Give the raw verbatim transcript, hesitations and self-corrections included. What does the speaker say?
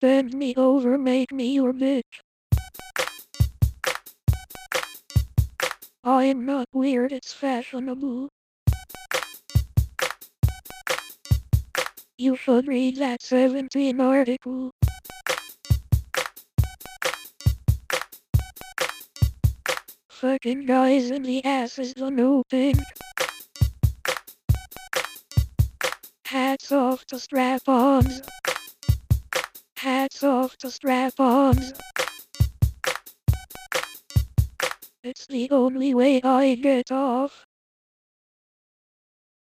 Bend me over, make me your bitch. I am not weird, it's fashionable. You should read that seventeen article. Fucking guys in the ass is the new thing. Hats off to strap-ons. Hats off to strap-ons. It's the only way I get off.